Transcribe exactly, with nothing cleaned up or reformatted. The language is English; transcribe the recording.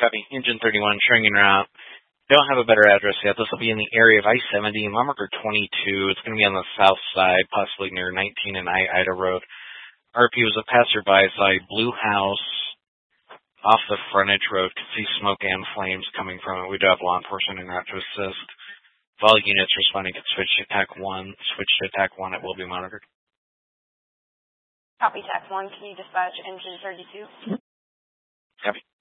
Copy. Engine thirty-one, showing en route. Don't have a better address yet. This will be in the area of I seventy, mile marker twenty-two. It's going to be on the south side, possibly near nineteen and I-Ida Road. R P was a passerby side, blue house, off the frontage road. Could see smoke and flames coming from it. We do have law enforcement en route to assist. If all units responding, could switch to attack one. Switch to attack one, it will be monitored. Copy, tac one. Can you dispatch engine thirty-two? Copy.